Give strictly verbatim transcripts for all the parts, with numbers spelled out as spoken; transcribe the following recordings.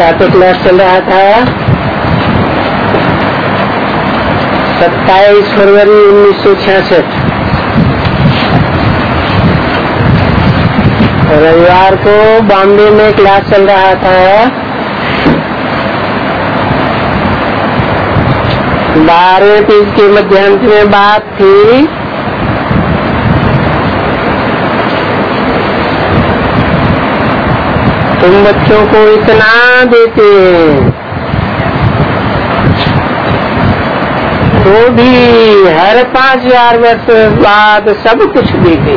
क्या तो क्लास चल रहा था सत्ताईस फरवरी उन्नीस सौ छियासठ रविवार को बॉम्बे में क्लास चल रहा था। बारहवें पेज के मध्यांश में बात थी तुम बच्चों को इतना देते हैं तो भी हर पांच हजार वर्ष बाद सब कुछ देते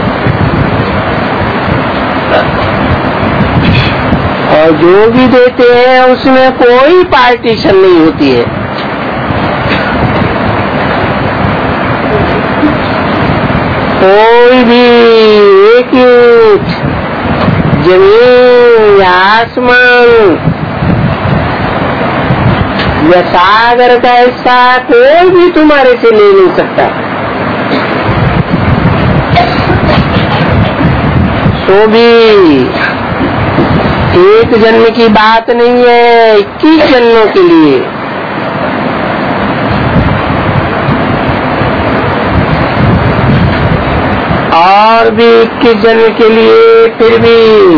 और जो भी देते हैं उसमें कोई पार्टीशन नहीं होती है। कोई भी एक इंच जमीन या आसमान या सागर का हिस्सा कोई भी तुम्हारे से ले नहीं सकता। तो भी एक जन्म की बात नहीं है, इक्कीस जन्मों के लिए। और भी इक्कीस जन्म के लिए फिर भी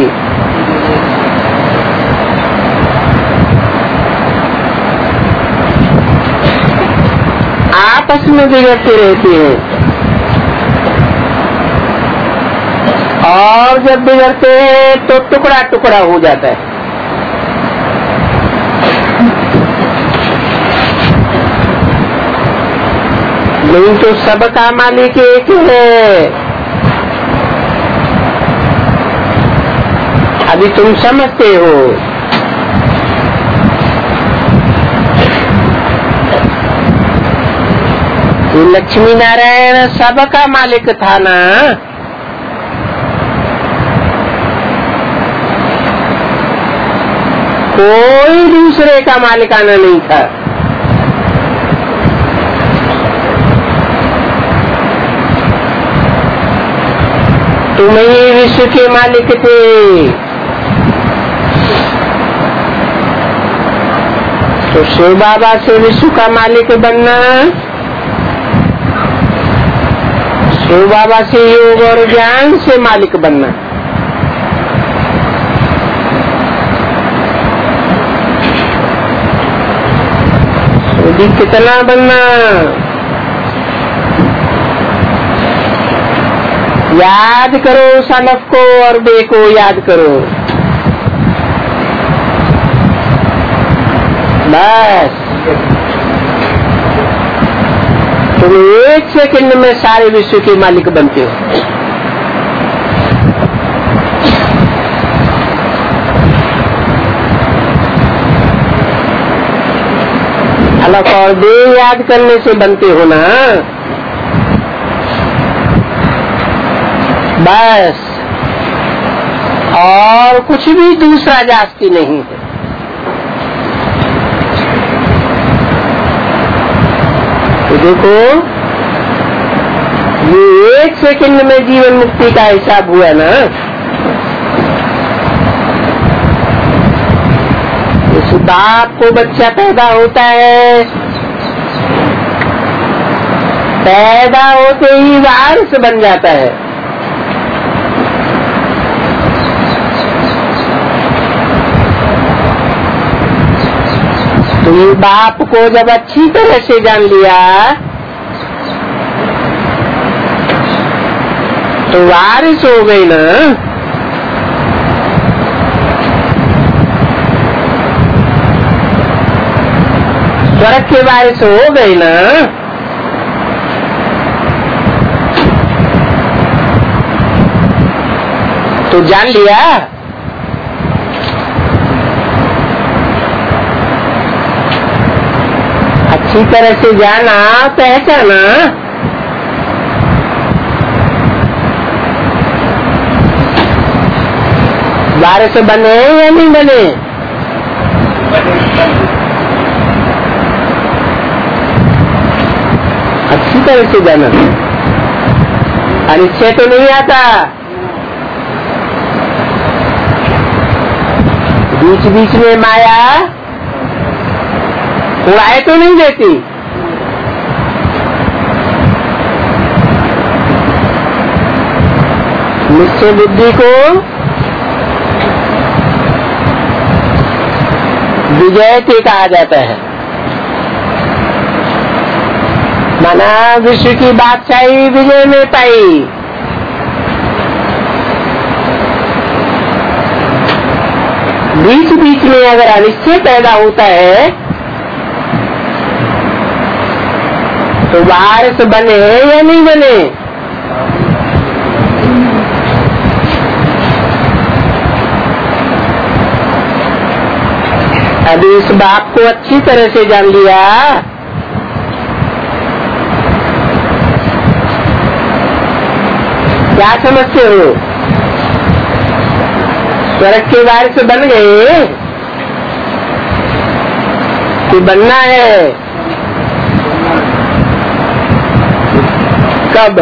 आपस में बिगड़ते रहते हैं और जब बिगड़ते हैं तो टुकड़ा टुकड़ा हो जाता है। नहीं तो सबका मालिक एक है। अभी तुम समझते हो कि लक्ष्मी नारायण सबका मालिक था ना, कोई दूसरे का मालिकाना नहीं था। तुम ही विश्व के मालिक थे। तो शिव बाबा से विश्व का मालिक बनना, शिव बाबा से योग और ज्ञान से मालिक बनना, तो भी कितना बनना। याद करो सनफ को और बे को याद करो बस। तुम एक सेकंड में सारे विश्व के मालिक बनते हो। अलग और दे याद करने से बनते हो ना बस, और कुछ भी दूसरा जास्ती नहीं है। तो देखो ये एक सेकंड में जीवन मुक्ति का हिसाब हुआ ना। इस बाप को बच्चा पैदा होता है, पैदा होते ही वारिस बन जाता है। तो ये बाप को जब अच्छी तरह से जान लिया तो वारिस हो गई ना। स्वर्ग के वारिस हो गई ना। तो जान लिया। अच्छी तरह से जाना, पहचाना। वारिस बने या नहीं बने? अच्छी तरह से जाना। अनिश्चय तो नहीं आता, बीच बीच में माया उड़ाए तो नहीं देती। निश्चय बुद्धि को विजयते कहा जाता है। माना विश्व की बादशाही विजय में पाई। बीच बीच में अगर अनिश्चय पैदा होता है तो वारिस बने या नहीं बने। अभी इस बात को अच्छी तरह से जान लिया क्या समझते हो? स्वर्ग के वारिस बन गए कि बनना है? कब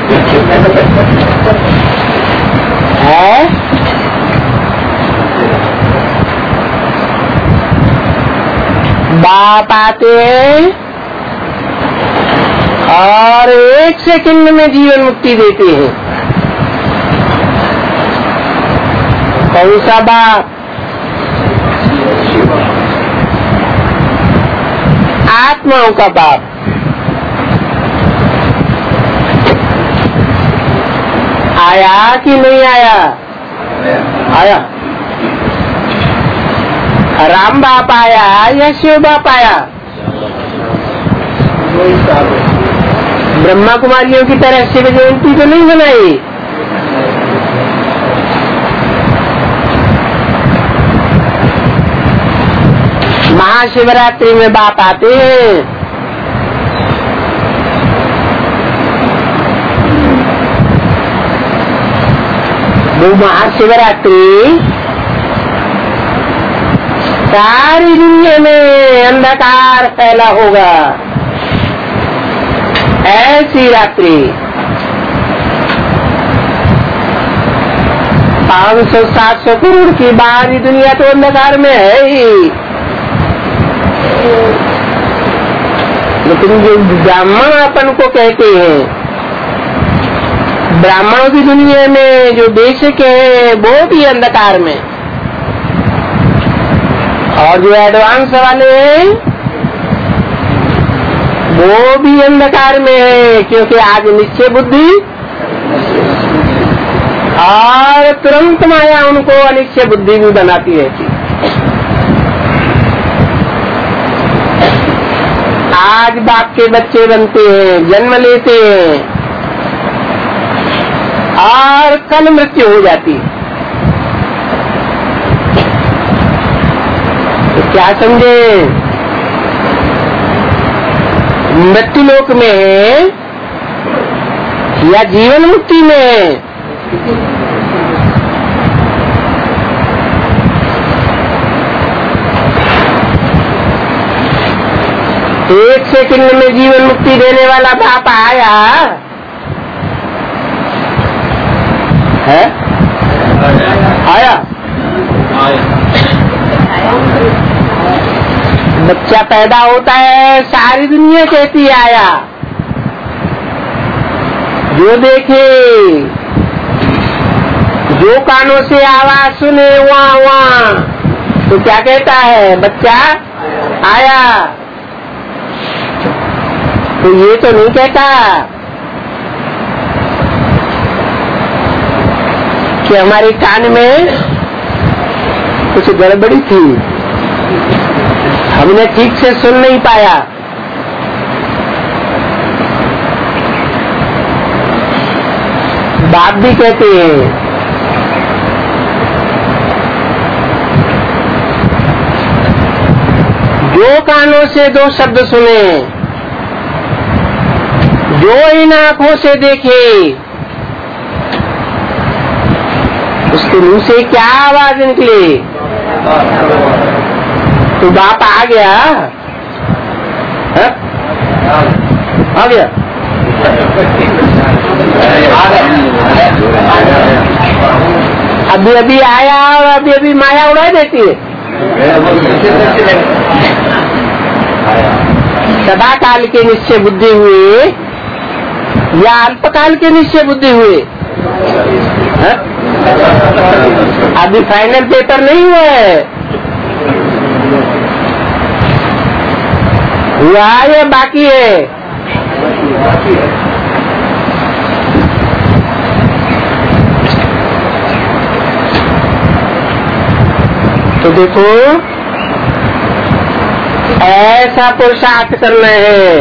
है? बाप आते हैं और एक सेकंड में जीवन मुक्ति देते हैं। कौन सा बाप? आत्माओं का बाप। आया कि नहीं आया? आया। राम बाप आया या शिव बाप आया? ब्रह्मा कुमारियों की तरह शिव जयंती तो नहीं बनाई। महाशिवरात्रि में बाप आते हैं। वो महाशिवरात्रि सारी दुनिया में अंधकार फैला होगा, ऐसी रात्रि। पाँच सौ सात सौ करोड़ की बाहरी दुनिया तो अंधकार में है ही, लेकिन जो ब्राह्मण अपन को कहते हैं, ब्राह्मणों की दुनिया में जो बेसिक है वो भी अंधकार में, और जो एडवांस वाले हैं वो भी अंधकार में है, क्योंकि आज निश्चय बुद्धि और तुरंत माया उनको अनिश्चय बुद्धि भी बनाती रहती। आज बाप के बच्चे बनते हैं, जन्म लेते हैं और कल मृत्यु हो जाती है। तो क्या समझे? मृत्यु लोक में है या जीवन मुक्ति में है? एक सेकंड में जीवन मुक्ति देने वाला बाप आया है? आया? बच्चा पैदा होता है, सारी दुनिया कहती आया। जो देखे, जो कानों से आवाज सुने वहाँ वहाँ, तो क्या कहता है? बच्चा आया। तो ये तो नहीं कहता कि हमारे कान में कुछ गड़बड़ी थी, हमने ठीक से सुन नहीं पाया। बाप भी कहते हैं जो कानों से दो शब्द सुने, जो इन आंखों से देखे, उसके मुंह से क्या आवाज निकली? तो बाप आ गया, है? आ गया। अभी अभी आया और अभी अभी माया उड़ा देती है। सदा काल के निश्चय बुद्धि हुए या अल्पकाल के निश्चय बुद्धि हुए? अभी फाइनल पेपर नहीं हुआ है, हुआ या बाकी है? तो देखो ऐसा पुरुषार्थ करना है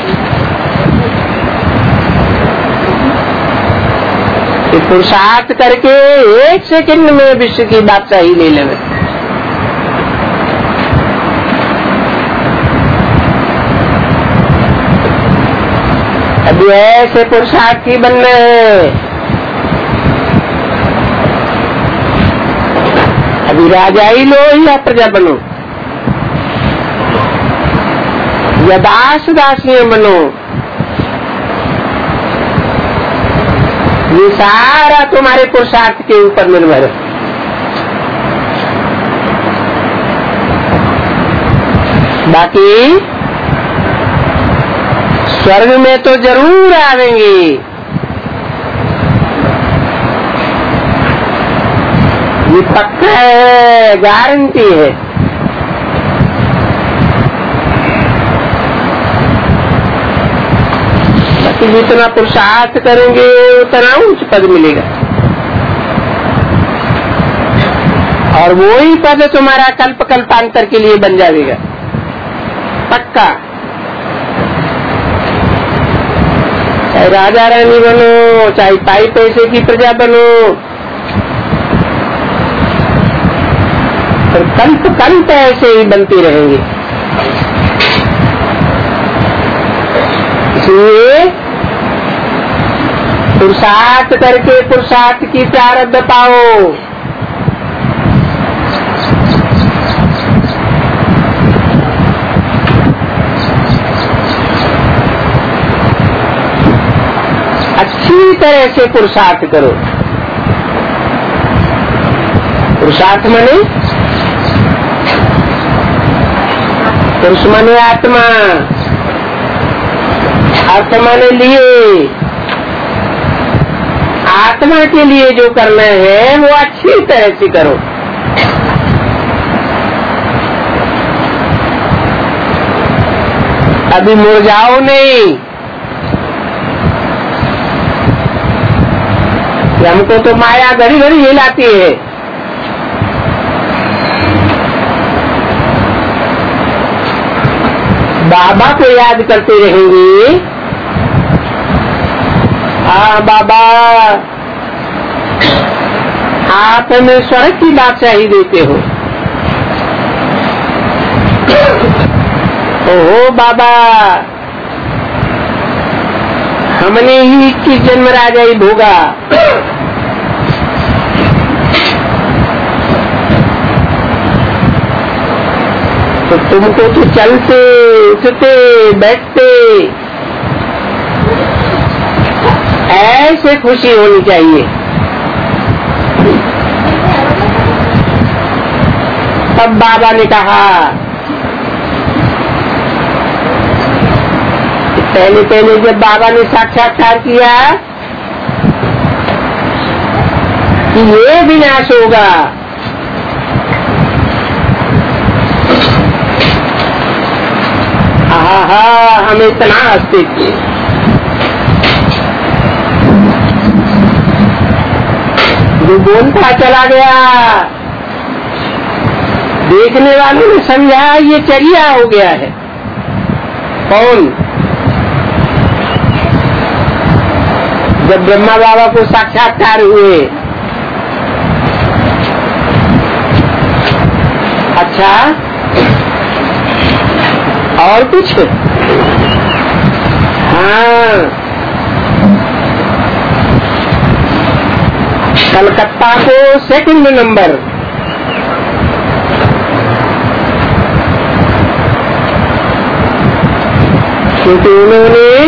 कि पुरुषार्थ करके एक सेकंड में विश्व की बादशाही ले लेवे। अभी ऐसे पुरुषार्थी बनना है। अभी राजा ही लो या प्रजा बनो या दास दासियां बनो, ये सारा तुम्हारे पुरुषार्थ के ऊपर निर्भर है। बाकी स्वर्ग में तो जरूर आवेंगे, ये पक्का है, गारंटी है। बाकी जितना पुरुषार्थ करेंगे उतना उच्च पद मिलेगा, और वो ही पद तुम्हारा कल्प कल्पांतर के लिए बन जाएगा, पक्का। चाहे राजा रानी बनो, चाहे पाई पैसे की प्रजा बनो, तो कल्प कल्प ऐसे ही बनती रहेंगी। इसलिए पुरुषार्थ करके पुरुषार्थ की प्रारब्ध पाओ। अच्छी तरह से पुरुषार्थ करो। पुरुषार्थ माने पुरुष माने आत्मा, अर्थ माने लिए। आत्मा के लिए जो करना है वो अच्छी तरह से करो। अभी मुरझाओ नहीं कि हमको तो माया घड़ी घड़ी हिलाती है। बाबा को याद करते रहेंगे, हाँ बाबा आप हमें स्वर्ग की बादशाही देते हो। ओहो बाबा हमने ही इक्कीस जन्म राजाई भोगा, तो तुमको तो चलते उठते बैठते ऐसे खुशी होनी चाहिए। तब बाबा ने कहा कि पहले पहले जब बाबा ने साक्षात्कार किया कि ये विनाश होगा, हाँ हम इतना हंसते थे। जो बोलता चला गया, देखने वालों ने समझा ये चर्या हो गया है। कौन? जब ब्रह्मा बाबा को साक्षात्कार हुए, अच्छा और कुछ? हाँ कलकत्ता को सेकंड नंबर, क्योंकि उन्होंने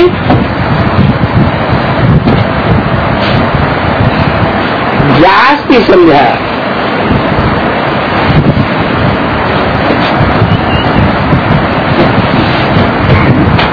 जास्ती समझा।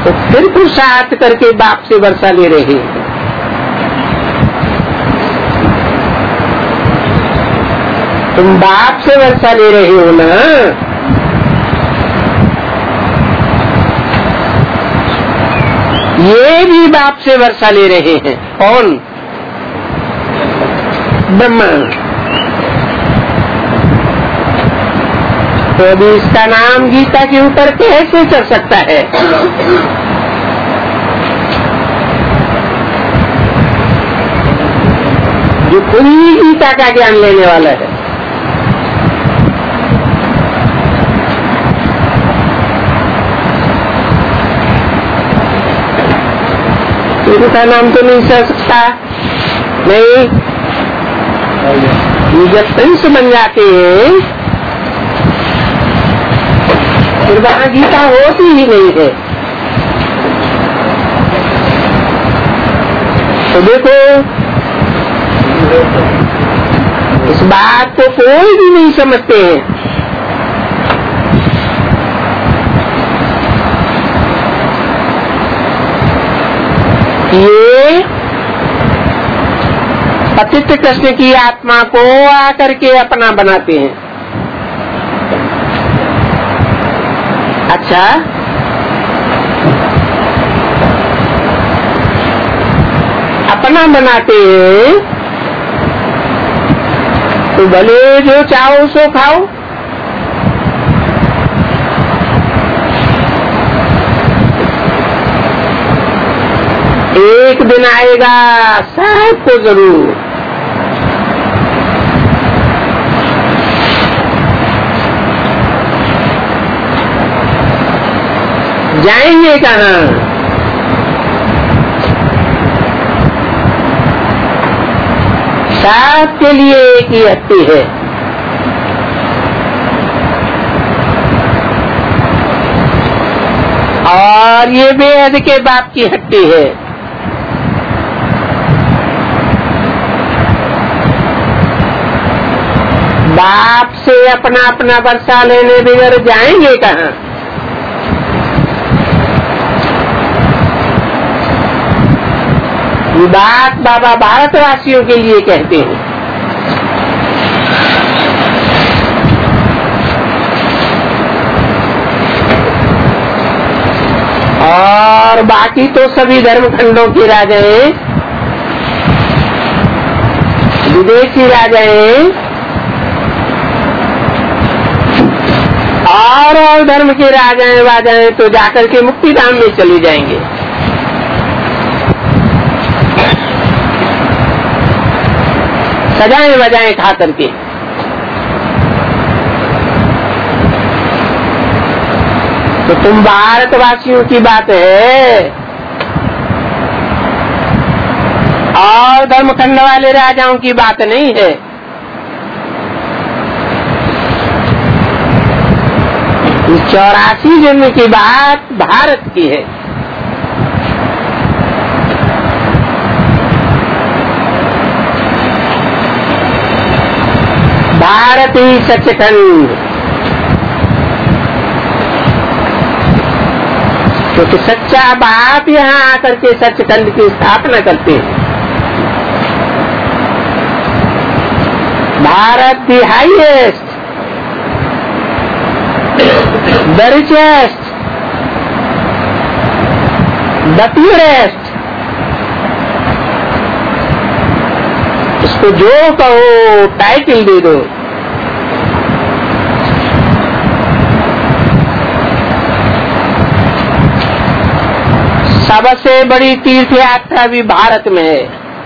तो फिर पुरुषार्थ करके बाप से वर्षा ले रहे हैं। तुम बाप से वर्षा ले रहे हो ना, ये भी बाप से वर्षा ले रहे हैं। कौन? ब्रह्मा। तो अभी इसका नाम गीता के ऊपर कैसे चढ़ सकता है? जो खुद ही गीता का ज्ञान लेने वाला है। इनका नाम तो नहीं चढ़ सकता। नहीं, ये जब प्रिंस बन जाते हैं फिर वहाँ गीता होती ही नहीं है। तो देखो, इस बात को कोई भी नहीं समझते हैं। ये पतित कृष्ण की आत्मा को आकर के अपना बनाते हैं। अच्छा, अपना बनाते हैं तो भले जो चाहो सो खाओ। एक दिन आएगा सबको जरूर। जाएंगे कहाँ? सबके लिए एक ही हट्टी है। और ये बेहद के बाप की हट्टी है। बाप से अपना अपना वर्षा लेने बगैर जाएंगे कहाँ? ये बात बाबा भारतवासियों के लिए कहते हैं। और बाकी तो सभी धर्म खंडों के राजा हैं, विदेशी राजा हैं, और और धर्म के राजाएं वाजाएं तो जाकर के मुक्ति धाम में चले जाएंगे। सजाएं बजाएं खा करके। तो तुम भारतवासियों की बात है और धर्मखंड वाले राजाओं की बात नहीं है। चौरासी जन्म की बात भारत की है। भारत ही सचखंड, क्योंकि सच्चा बाप यहाँ आकर के सचखंड की स्थापना करते हैं। Bharat the highest, the richest, the purest, इसको जो कहो टाइटल दे दो। सबसे बड़ी तीर्थ यात्रा भी भारत में है।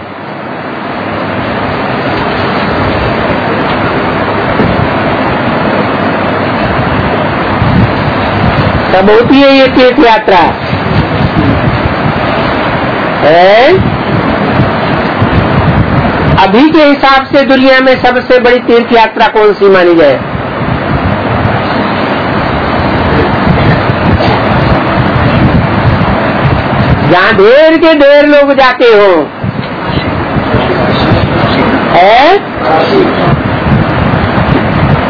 तब होती है ये तीर्थ यात्रा है। अभी के हिसाब से दुनिया में सबसे बड़ी तीर्थ यात्रा कौन सी मानी जाए? जहाँ ढेर के ढेर लोग जाते हो है?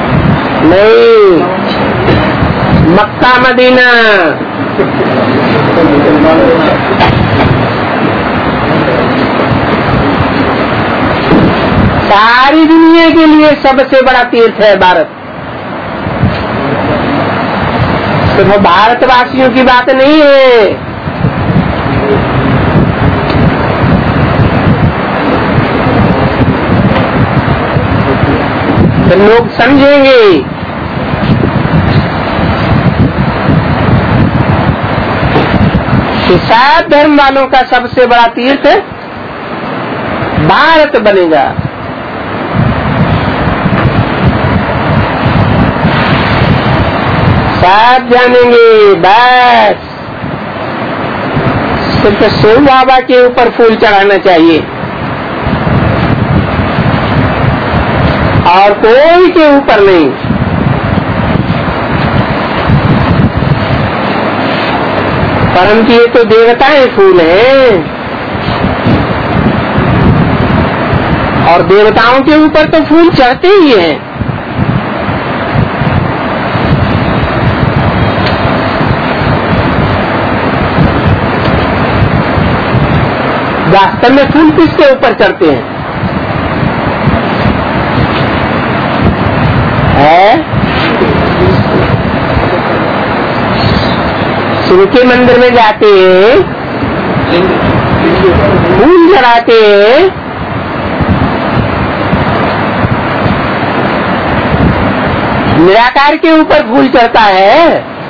नहीं, मक्का मदीना। सारी दुनिया के लिए सबसे बड़ा तीर्थ है भारत। सिर्फ भारतवासियों की बात नहीं है, तो लोग समझेंगे कि सब धर्म वालों का सबसे बड़ा तीर्थ भारत बनेगा। सब जानेंगे बस सिर्फ शिव बाबा के ऊपर फूल चढ़ाना चाहिए और कोई के ऊपर नहीं। परंतु ये तो देवताएं फूल हैं और देवताओं के ऊपर तो फूल चढ़ते ही हैं। वास्तव में फूल किसके ऊपर चढ़ते हैं? है शिव के मंदिर में जाते हैं, फूल चढ़ाते हैं, निराकार के ऊपर फूल चढ़ता है,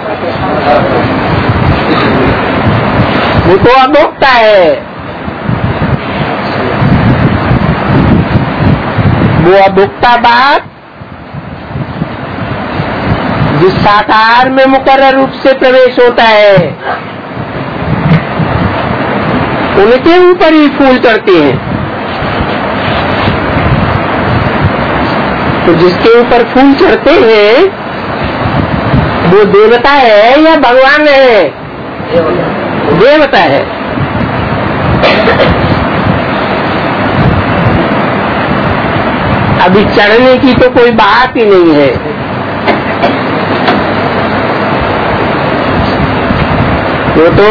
वो तो अभोक्ता है। वो अभोक्ता बात जिस साकार में मुकर्रर रूप से प्रवेश होता है उनके ऊपर ही फूल चढ़ते हैं। तो जिसके ऊपर फूल चढ़ते हैं वो देवता है या भगवान है? देवता है। अभी चढ़ने की तो कोई बात ही नहीं है। वो तो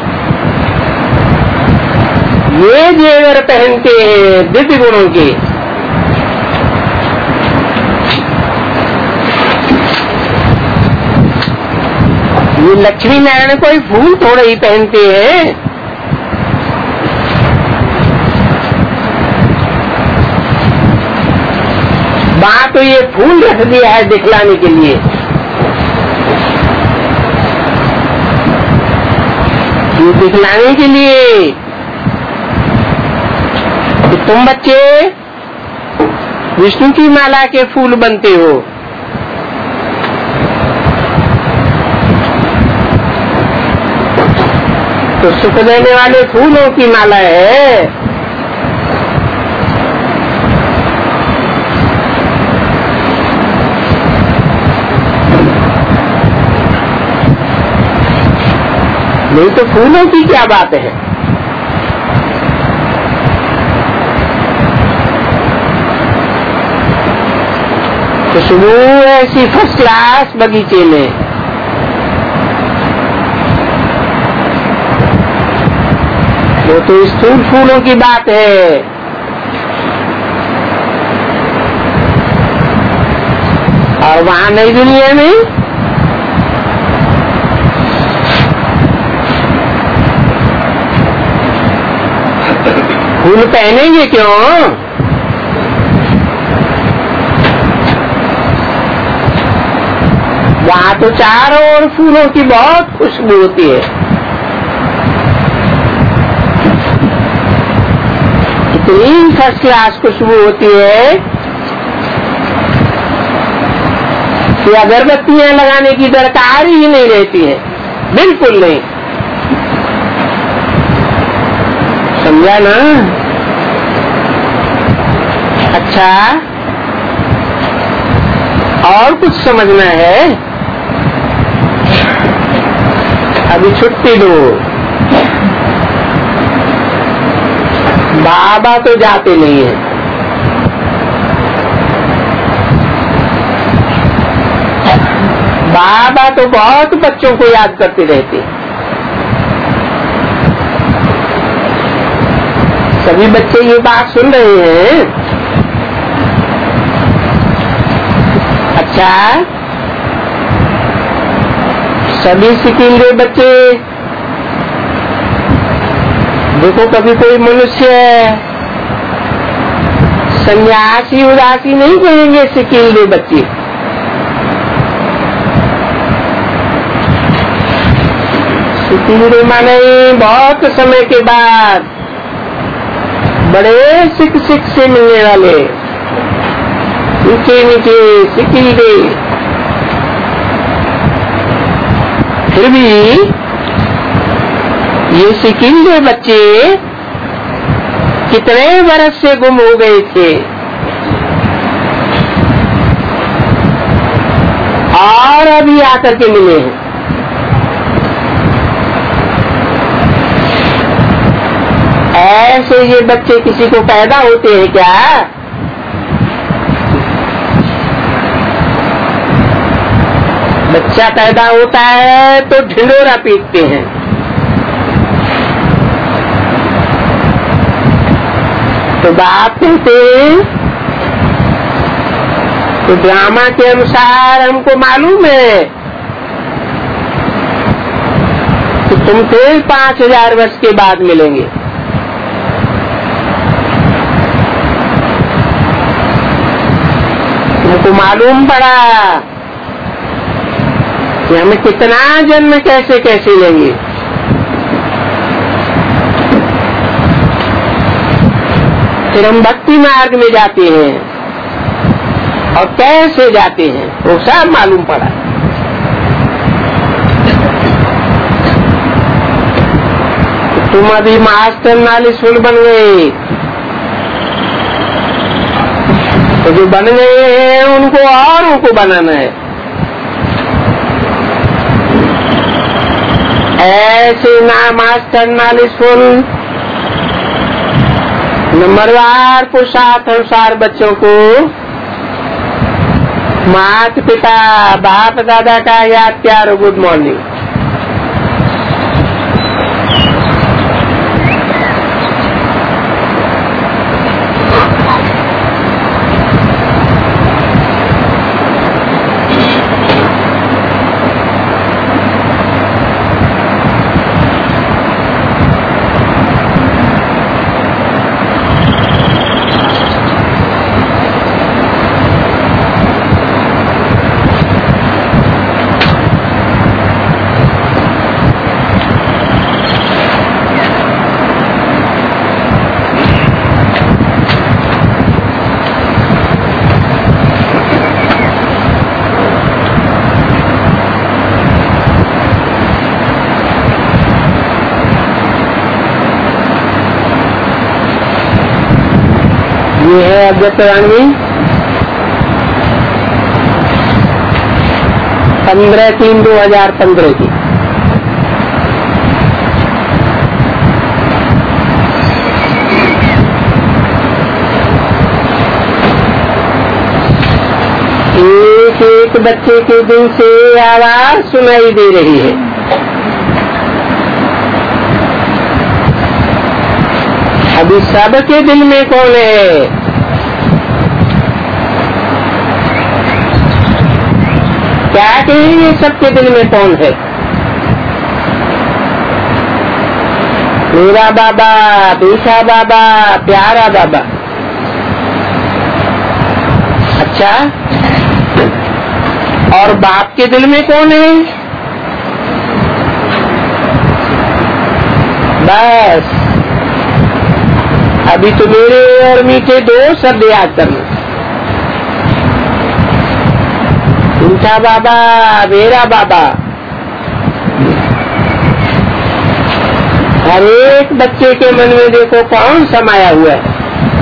ये जेवर पहनते हैं दिव्य गुणों के, ये लक्ष्मी नारायण कोई फूल थोड़े ही पहनते हैं। बात तो ये फूल रख दिया है दिखलाने के लिए। ये दिखलाने के लिए कि तुम बच्चे विष्णु की माला के फूल बनते हो। तो सुख देने वाले फूलों की माला है। नहीं तो फूलों की क्या बात है? खुशबू ऐसी फर्स्ट क्लास बगीचे में। वो तो स्थूल फूलों की बात है। और वहाँ नई दुनिया में फूल पहनेंगे क्यों? वहाँ तो चारों ओर फूलों की बहुत खुशबू होती है। इतनी फर्स्ट क्लास खुशबू होती है कि अगरबत्तियां लगाने की दरकार ही नहीं रहती है। बिल्कुल नहीं। समझा ना? अच्छा, और कुछ समझना है? अभी छुट्टी दो। बाबा तो जाते नहीं है। बाबा तो बहुत बच्चों को याद करते रहते हैं। सभी बच्चे ये बात सुन रहे हैं। अच्छा, सभी सिकिंद्रे बच्चे, देखो कभी कोई मनुष्य सन्यासी उदासी नहीं कहेंगे सिकिंद्रे बच्चे। सिकिंद्रे माने बहुत समय के बाद बड़े सिख सिख से मिलने वाले नीचे नीचे सिकिंद्रे। फिर भी ये सिकिंद्रे बच्चे कितने बरस से गुम हो गए थे और अभी आकर के मिले हैं। ऐसे ये बच्चे किसी को पैदा होते हैं क्या? बच्चा पैदा होता है तो ढिंडोरा पीटते हैं, तो बाप कहते हैं तो ड्रामा के अनुसार हमको मालूम है कि तुम फिर पांच हजार वर्ष के बाद मिलेंगे। तुमको मालूम पड़ा कि हमें कितना जन्म कैसे कैसे लेंगे। फिर हम भक्ति मार्ग में जाते हैं और कैसे जाते हैं वो सब मालूम पड़ा। तुम अभी मास्टर नालिशुल बन गए, तो जो बन गए हैं उनको और उनको बनाना है। ऐसे ना मास्टर नालिशुल नंबरवार पुरुषार्थ अनुसार बच्चों को माता पिता बाप दादा का याद प्यार और गुड मॉर्निंग। ये है अव्यक्तवाणी पंद्रह तीन दो हजार पंद्रह की। एक एक बच्चे के दिल से आवाज सुनाई दे रही है। अभी सबके दिल में कौन है? क्या कहेंगे सबके दिल में कौन है? मेरा बाबा, पीछा बाबा, प्यारा बाबा। अच्छा, और बाप के दिल में कौन है? बस अभी तो मेरे और मीठे दो शब्द याद करना। मीठा बाबा, मेरा बाबा। हर एक बच्चे के मन में देखो कौन समाया हुआ है?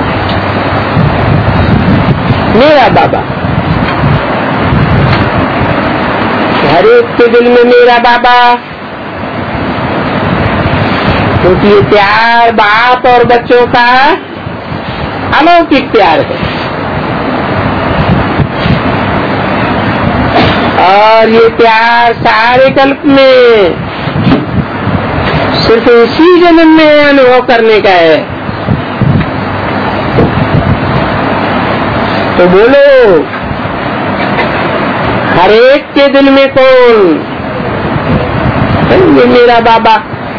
मेरा बाबा। हर एक के दिल में मेरा बाबा, क्योंकि ये प्यार बाप और बच्चों का अलौकिक प्यार है। और ये प्यार सारे कल्प में सिर्फ इसी जन्म में अनुभव करने का है। तो बोलो, हर एक के दिल में कौन ये मेरा बाबा?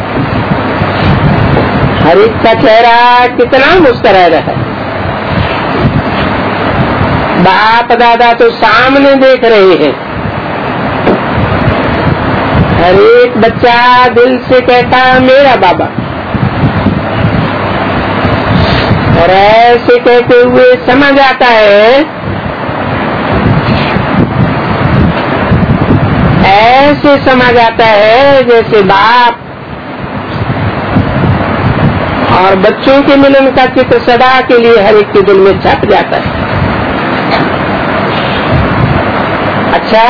हर एक का चेहरा कितना मुस्कुरा रहा है। बाप दादा तो सामने देख रहे हैं, हर एक बच्चा दिल से कहता मेरा बाबा, और ऐसे कहते हुए समझ आता है, ऐसे समझ आता है जैसे बाप और बच्चों के मिलन का चित्र सदा के लिए हर एक के दिल में छप जाता है। अच्छा,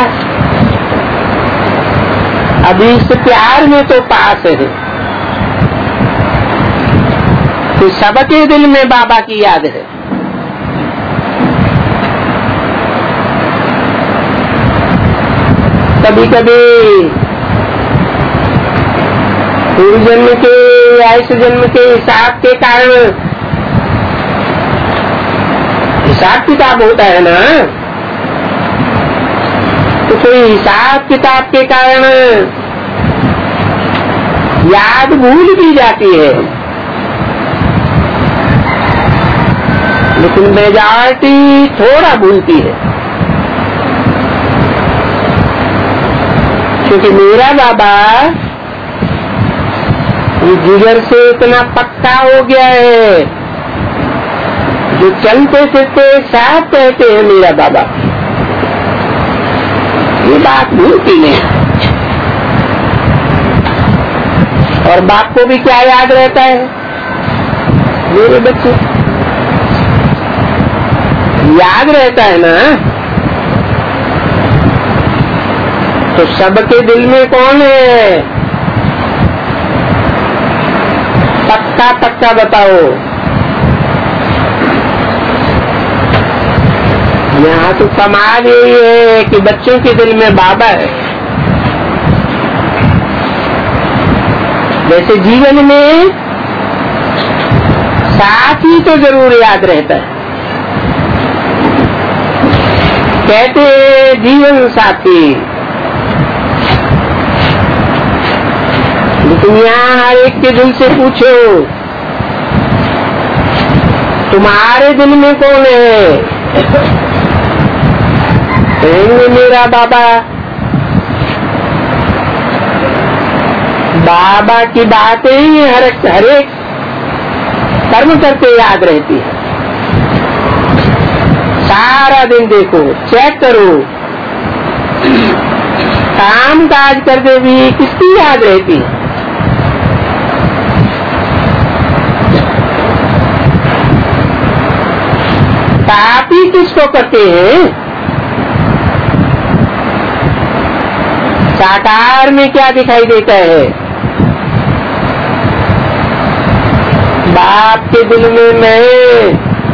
अभी इस प्यार में तो पास है तो सबके दिल में बाबा की याद है। कभी कभी पूर्व जन्म के या इस जन्म के हिसाब के कारण, हिसाब किताब होता है ना, तो कोई हिसाब किताब के कारण याद भूल भी जाती है, लेकिन मेजॉरिटी थोड़ा भूलती है, क्योंकि मेरा बाबा ये जिगर से इतना पक्का हो गया है, जो चलते फिरते साथ कहते हैं मेरा बाबा, ये बात भूलती नहीं। और बाप को भी क्या याद रहता है, मेरे बच्चे याद रहता है ना। तो सबके दिल में कौन है? पक्का पक्का बताओ। यहाँ तो कमाल यही है कि बच्चों के दिल में बाबा है। जैसे जीवन में साथी तो जरूर याद रहता है, कहते जीवन साथी, लेकिन यहाँ हर एक के दिल से पूछो तुम्हारे दिल में कौन है? कहेंगे मेरा बाबा। बाबा की बातें ही हर हर एक कर्म करते याद रहती है। सारा दिन देखो, चेक करो, काम काज करते भी किसकी याद रहती है? पापी किसको करते हैं? साकार में क्या दिखाई देता है? बाप के दिल में मैं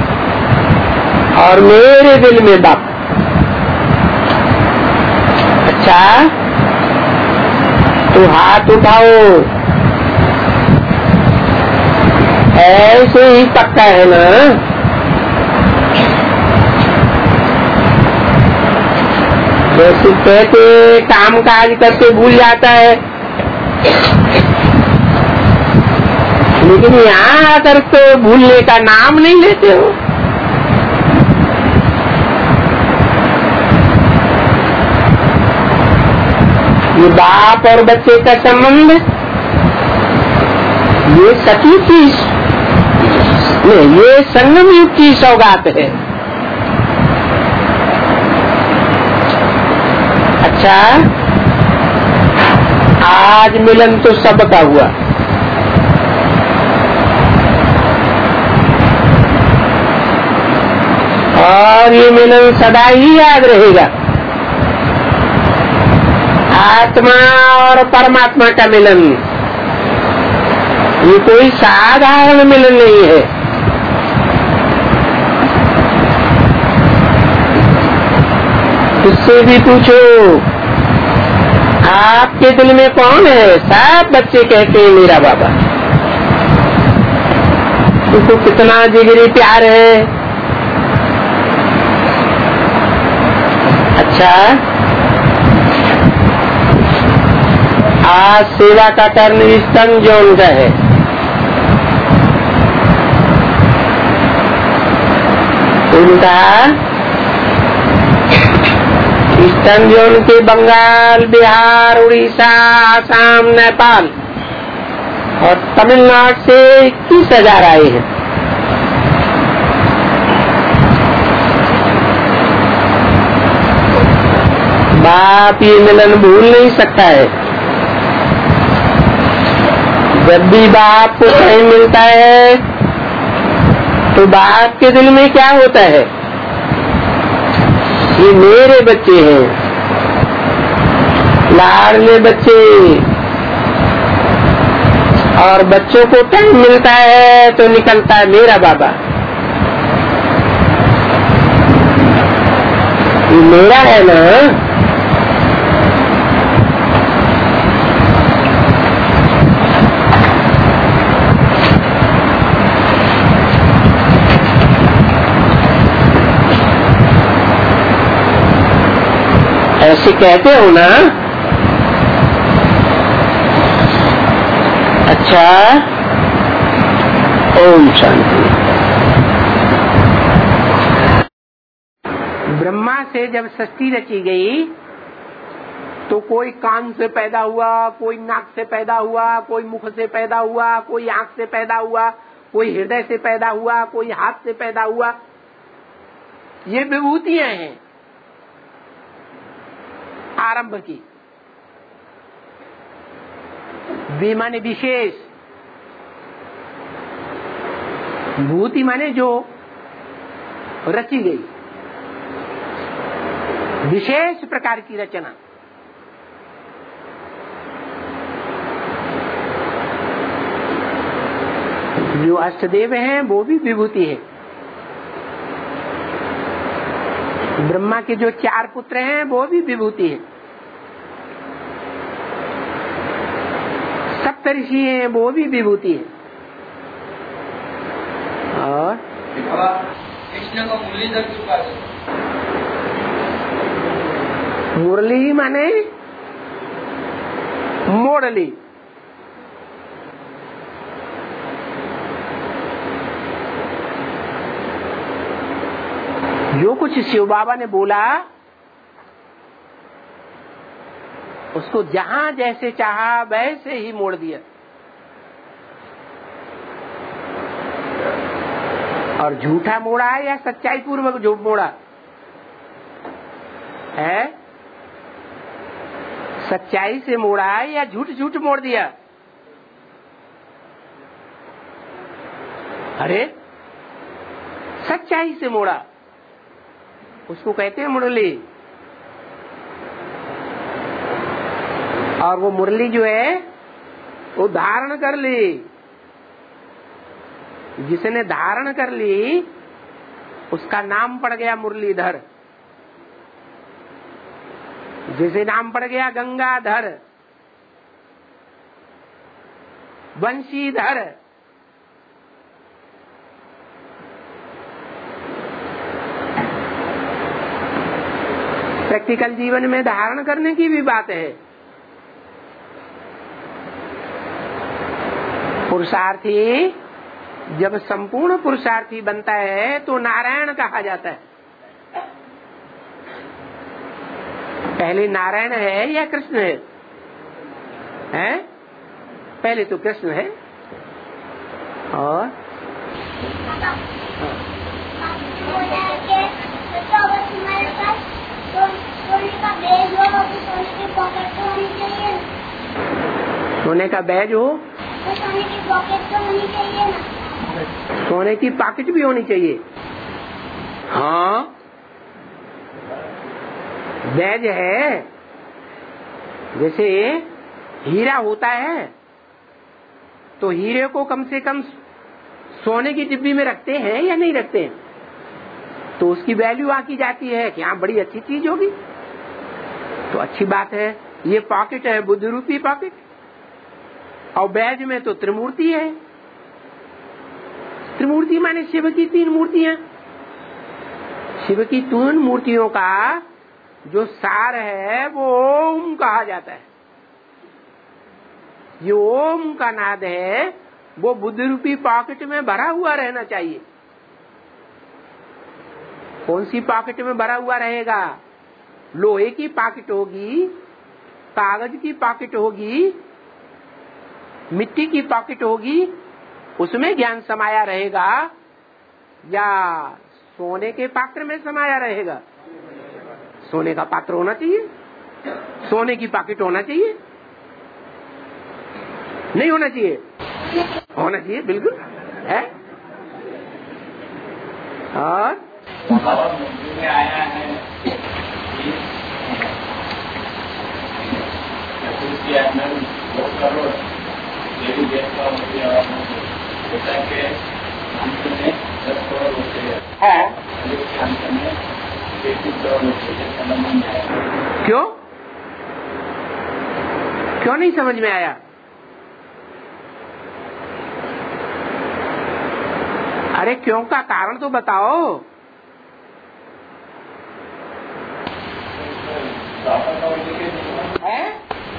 और मेरे दिल में बाप। अच्छा, तो हाथ उठाओ, ऐसे ही पक्का है ना? जैसे कहते काम काज करके भूल जाता है, लेकिन यहाँ आकर तो भूलने का नाम नहीं लेते हो। ये बाप और बच्चे का संबंध ये सती की नहीं, ये संगम युग की सौगात है। अच्छा, आज मिलन तो सबका हुआ, और ये मिलन सदा ही याद रहेगा। आत्मा और परमात्मा का मिलन ये कोई साधारण मिलन नहीं है। उससे भी पूछो आपके दिल में कौन है? सब बच्चे कहते हैं मेरा बाबा। उसको कितना जिगरी प्यार है, अच्छा, आज सेवा का टर्न ईस्टर्न जोन का है। उनका ईस्टर्न जोन के बंगाल, बिहार, उड़ीसा, आसाम, नेपाल और तमिलनाडु से इक्कीस हजार आए हैं। बाप ये मिलन भूल नहीं सकता है। जब भी बाप को टाइम मिलता है तो बाप के दिल में क्या होता है, ये मेरे बच्चे हैं, लाडले बच्चे। और बच्चों को टाइम मिलता है तो निकलता है मेरा बाबा, ये मेरा है ना। ऐसे कहते हो ना। अच्छा, ओम शांति। ब्रह्मा से जब सृष्टि रची गई तो कोई कान से पैदा हुआ, कोई नाक से पैदा हुआ, कोई मुख से पैदा हुआ, कोई आंख से पैदा हुआ, कोई हृदय से पैदा हुआ, कोई हाथ से पैदा हुआ। ये विभूतियां हैं आरंभ की। वे माने विशेष, भूति माने जो रची गई, विशेष प्रकार की रचना। जो अष्टदेव हैं वो भी विभूति है। ब्रह्मा के जो चार पुत्र हैं वो भी विभूति है। सप्तऋषि हैं वो भी विभूति है। और कृष्ण को मुरलीधर चुका है। मुरली माने मोरली। जो कुछ शिव बाबा ने बोला उसको जहां जैसे चाहा वैसे ही मोड़ दिया। और झूठा मोड़ा है या सच्चाई पूर्वक जो मोड़ा है, सच्चाई से मोड़ा है या झूठ झूठ मोड़ दिया। अरे सच्चाई से मोड़ा, उसको कहते हैं मुरली। और वो मुरली जो है वो धारण कर ली। जिसने धारण कर ली उसका नाम पड़ गया मुरलीधर। जैसे नाम पड़ गया गंगाधर, वंशीधर। प्रैक्टिकल जीवन में धारण करने की भी बात है। पुरुषार्थी जब संपूर्ण पुरुषार्थी बनता है तो नारायण कहा जाता है। पहले नारायण है या कृष्ण है? हैं? पहले तो कृष्ण है। और सोने का बैज हो, सोने की पॉकेट तो होनी चाहिए ना। सोने की पॉकेट भी होनी चाहिए। हाँ, बैज है। जैसे हीरा होता है तो हीरे को कम से कम सोने की डिब्बी में रखते हैं या नहीं रखते हैं? तो उसकी वैल्यू आकी जाती है कि हाँ बड़ी अच्छी चीज होगी, तो अच्छी बात है। ये पॉकेट है बुद्ध रूपी पॉकेट, और बैज में तो त्रिमूर्ति है। त्रिमूर्ति माने शिव की तीन मूर्तियां। शिव की तीन मूर्तियों का जो सार है वो ओम कहा जाता है। ये ओम का नाद है, वो बुद्धि रूपी पॉकेट में भरा हुआ रहना चाहिए। कौन सी पॉकेट में भरा हुआ रहेगा? लोहे की पॉकेट होगी, कागज की पॉकेट होगी, मिट्टी की पॉकेट होगी, उसमें ज्ञान समाया रहेगा, या सोने के पात्र में समाया रहेगा? सोने का पात्र होना चाहिए, सोने की पॉकेट होना चाहिए, नहीं होना चाहिए? होना चाहिए, बिल्कुल है। और में आया है दो करोड़ देवी देवता होते हैं, होता है कि अंत में दस करोड़ होते हैं, अंत में तैतीस करोड़ होते हैं। समझ में आया? क्यों क्यों नहीं समझ में आया? अरे क्यों का कारण तो बताओ। है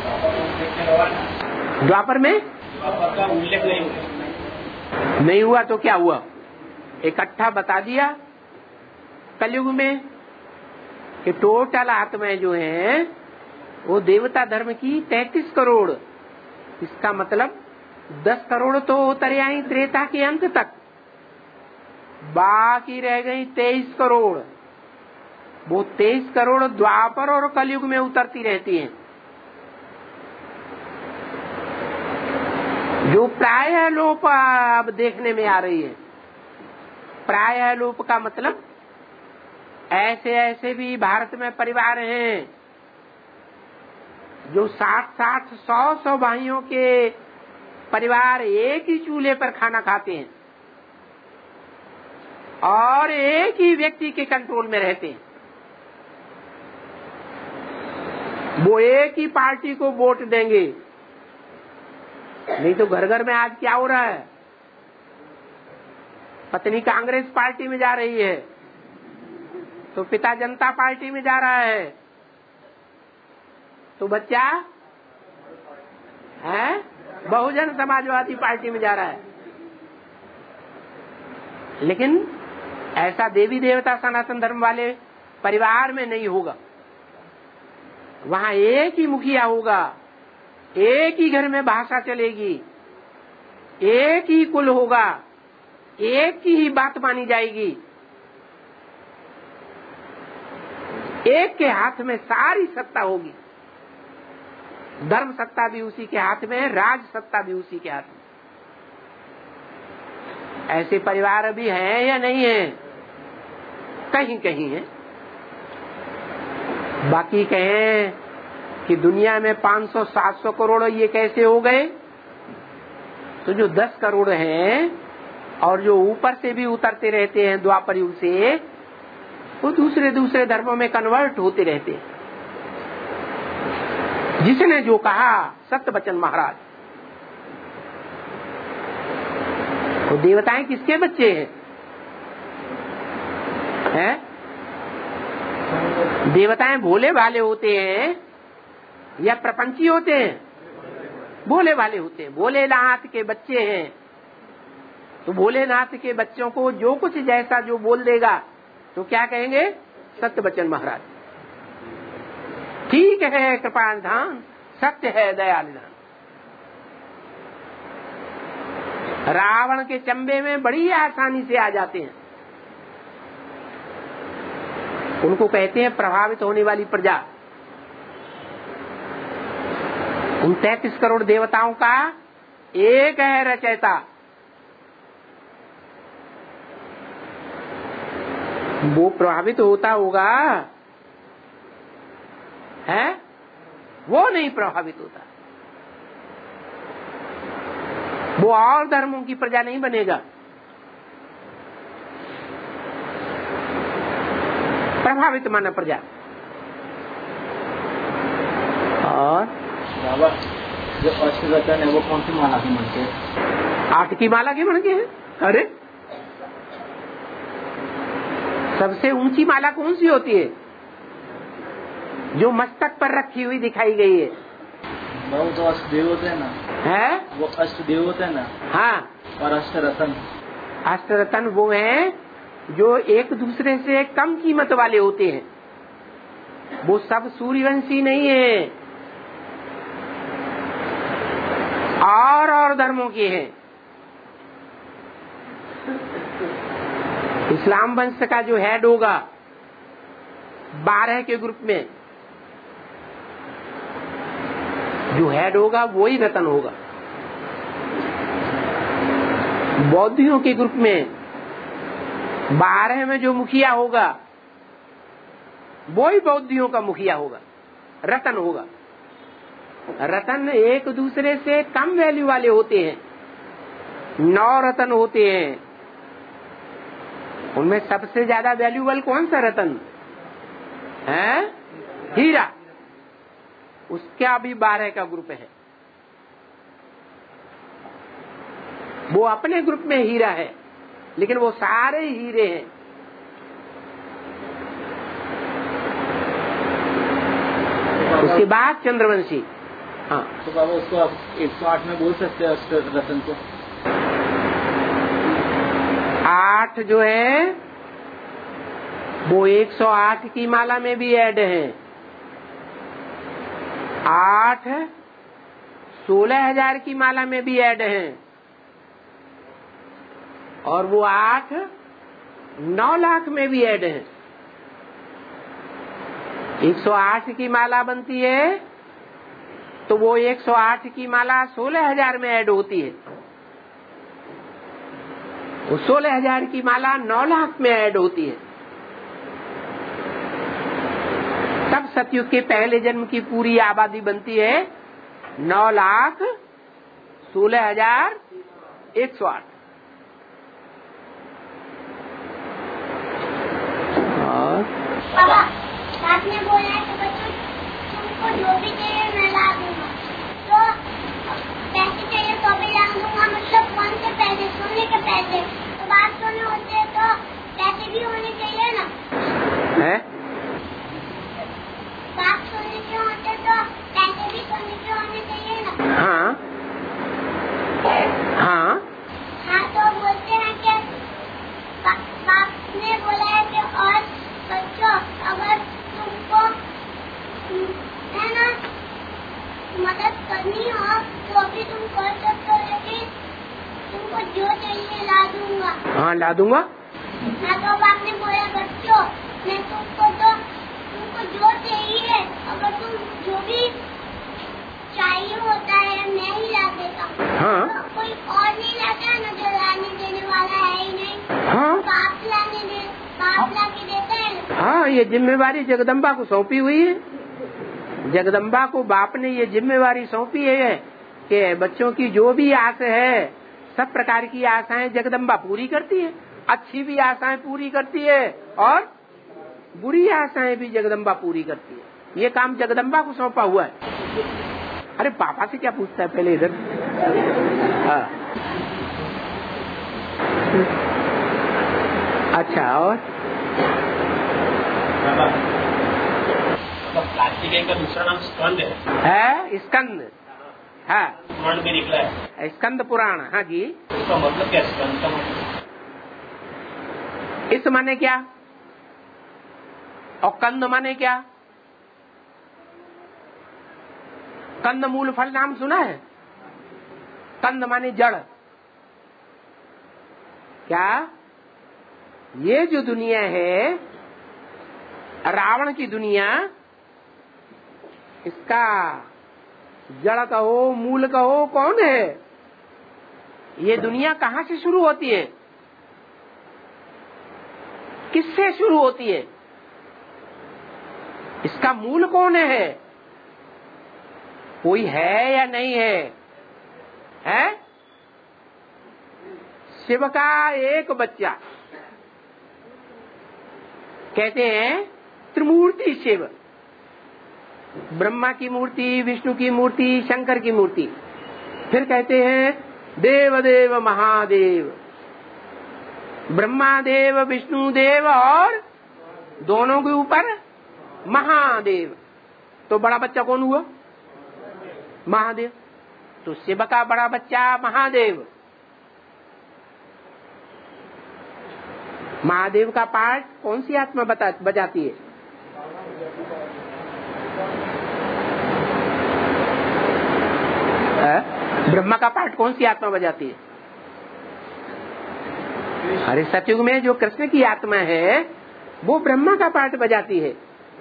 द्वापर में द्वापर का उल्लेख नहीं हुआ। नहीं हुआ तो क्या हुआ? इकट्ठा बता दिया कलयुग में कि टोटल आत्माएं जो हैं वो देवता धर्म की तैतीस करोड़। इसका मतलब दस करोड़ तो उतर आई त्रेता के अंत तक, बाकी रह गई तेईस करोड़। वो तेईस करोड़ द्वापर और कलयुग में उतरती रहती हैं, जो प्रायः लोप अब देखने में आ रही है। प्रायः लोप का मतलब ऐसे ऐसे भी भारत में परिवार हैं जो साठ साठ सौ सौ भाइयों के परिवार एक ही चूल्हे पर खाना खाते हैं और एक ही व्यक्ति के कंट्रोल में रहते हैं। वो एक ही पार्टी को वोट देंगे। नहीं तो घर घर में आज क्या हो रहा है? पत्नी कांग्रेस पार्टी में जा रही है तो पिता जनता पार्टी में जा रहा है, तो बच्चा है बहुजन समाजवादी पार्टी में जा रहा है। लेकिन ऐसा देवी देवता सनातन धर्म वाले परिवार में नहीं होगा। वहाँ एक ही मुखिया होगा, एक ही घर में भाषा चलेगी, एक ही कुल होगा, एक की ही बात मानी जाएगी, एक के हाथ में सारी सत्ता होगी। धर्म सत्ता भी उसी के हाथ में, राज सत्ता भी उसी के हाथ में। ऐसे परिवार भी हैं या नहीं है? कहीं कहीं है। बाकी कहें कि दुनिया में पाँच सौ सात सौ करोड़ ये कैसे हो गए? तो जो दस करोड़ हैं और जो ऊपर से भी उतरते रहते हैं द्वापर युग से, वो दूसरे दूसरे धर्मों में कन्वर्ट होते रहते हैं। जिसने जो कहा सत्य बचन महाराज, तो देवताएं किसके बच्चे हैं? हैं? देवताएं भोले भाले होते हैं या प्रपंची होते हैं? भोले भाले होते हैं, भोलेनाथ के बच्चे हैं। तो भोलेनाथ के बच्चों को जो कुछ जैसा जो बोल देगा तो क्या कहेंगे? सत्य बचन महाराज। ठीक है कृपा निधान, सत्य है दयाल निधान। रावण के चंबे में बड़ी आसानी से आ जाते हैं। उनको कहते हैं प्रभावित होने वाली प्रजा। उन तैतीस करोड़ देवताओं का एक है रचयिता। वो प्रभावित होता होगा, है? वो नहीं प्रभावित होता। वो और धर्मों की प्रजा नहीं बनेगा। प्रभावित माना प्रजा। और जो अष्टवचन है वो कौन सी माला के मन के? आठ की माला के मन के हैं। अरे सबसे ऊंची माला कौन सी होती है? जो मस्तक पर रखी हुई दिखाई गई है। वो तो अष्टदेव होते हैं ना, है वो अष्टदेव होते हैं ना। हाँ, और अष्टरत्न, अष्टरत्न वो हैं जो एक दूसरे से कम कीमत वाले होते हैं। वो सब सूर्यवंशी नहीं है, और और धर्मों के हैं। इस्लाम वंश का जो हेड होगा बारह के ग्रुप में, जो हेड होगा वही रतन होगा। बौद्धियों के ग्रुप में बारह में जो मुखिया होगा वही बौद्धियों का मुखिया होगा, रतन होगा। रतन एक दूसरे से कम वैल्यू वाले होते हैं। नौ रतन होते हैं, उनमें सबसे ज्यादा वैल्यूबल कौन सा रतन है? हीरा। उसका भी बारह का ग्रुप है। वो अपने ग्रुप में हीरा है, लेकिन वो सारे हीरे हैं। उसके बाद चंद्रवंशी। हाँ, तो बाबा उसको आप एक सौ आठ में बोल सकते हैं अष्टरत्न को? आठ जो है वो एक सौ आठ की माला में भी ऐड है। आठ सोलह हजार की माला में भी ऐड है, और वो आठ नौ लाख में भी ऐड है। एक सौ आठ की माला बनती है तो वो एक सौ आठ की माला सोलह हजार में ऐड होती है। वो सोलह हजार की माला नौ लाख में ऐड होती है। तब सतयुग के पहले जन्म की पूरी आबादी बनती है नौ लाख सोलह हजार एक सौ आठ। पापा, आपने बोला है कि बच्चों तुमको जो भी चाहिए मैं ला दूंगा, तो पैसे चाहिए तो भी ला दूंगा। मतलब कौन से पैसे? सोने के पैसे। तो बात सोने होते हैं तो पैसे भी होने चाहिए ना? है? बात सोने के होते तो पैसे भी सोने के होने चाहिए ना? हाँ हाँ हाँ, तो बोलते हैं कि बाप ने बोला है कि और बच्चों अगर तुमको है ना मदद करनी हो तो अभी तुम कर सकते हो, लेकिन तुमको जो चाहिए ला दूंगा। हाँ ला दूंगा। हाँ, तो बाप ने बोला बच्चों मैं तुमको तो तुमको जो चाहिए अगर तुम जो भी चाहिए होता है मैं ही ला देता हूँ। हाँ। तो कोई और नहीं लाता है ना, जो लाने देने वाला है ही नहीं। हाँ। बाप लाने दे बाप ला के देता है ना। हाँ, ये जिम्मेवारी जगदम्बा को सौंपी हुई है। जगदम्बा को बाप ने ये जिम्मेवारी सौंपी है कि बच्चों की जो भी आस है, सब प्रकार की आशाएं जगदम्बा पूरी करती है। अच्छी भी आशाएं पूरी करती है और बुरी आशाएं भी जगदम्बा पूरी करती है। ये काम जगदम्बा को सौंपा हुआ है। अरे पापा से क्या पूछता है पहले इधर? हाँ। अच्छा, और कार्तिकेय का दूसरा नाम स्कंद है। है स्कंद। हाँ, पुराण में निकला है स्कंद पुराण। हाँ जी। इसका मतलब क्या? स्कंद का मतलब इस माने क्या और कंद माने क्या? कंद मूल फल नाम सुना है? कंद माने जड़। क्या ये जो दुनिया है, रावण की दुनिया, इसका जड़ कहो मूल कहो कौन है? ये दुनिया कहाँ से शुरू होती है? किससे शुरू होती है? इसका मूल कौन है? कोई है या नहीं है? है शिव का एक बच्चा, कहते हैं त्रिमूर्ति शिव। ब्रह्मा की मूर्ति, विष्णु की मूर्ति, शंकर की मूर्ति। फिर कहते हैं देव देव महादेव। ब्रह्मा देव, विष्णु देव और दोनों के ऊपर महादेव। तो बड़ा बच्चा कौन हुआ? महादेव। तो शिव का बड़ा बच्चा महादेव। महादेव का पाठ कौन सी आत्मा बता बजाती है? ब्रह्मा का पाठ कौन सी आत्मा बजाती है? अरे सतयुग में जो कृष्ण की आत्मा है वो ब्रह्मा का पाठ बजाती है।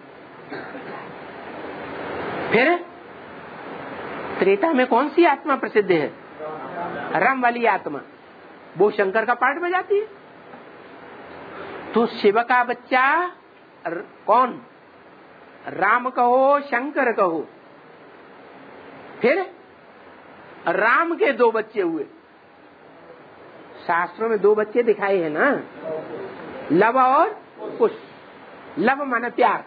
फिर त्रेता में कौन सी आत्मा प्रसिद्ध है? राम वाली आत्मा, वो शंकर का पाठ बजाती है। तो शिव का बच्चा कौन? राम कहो शंकर कहो। फिर राम के दो बच्चे हुए। शास्त्रों में दो बच्चे दिखाए हैं ना, लव और कुश। लव माने प्यार।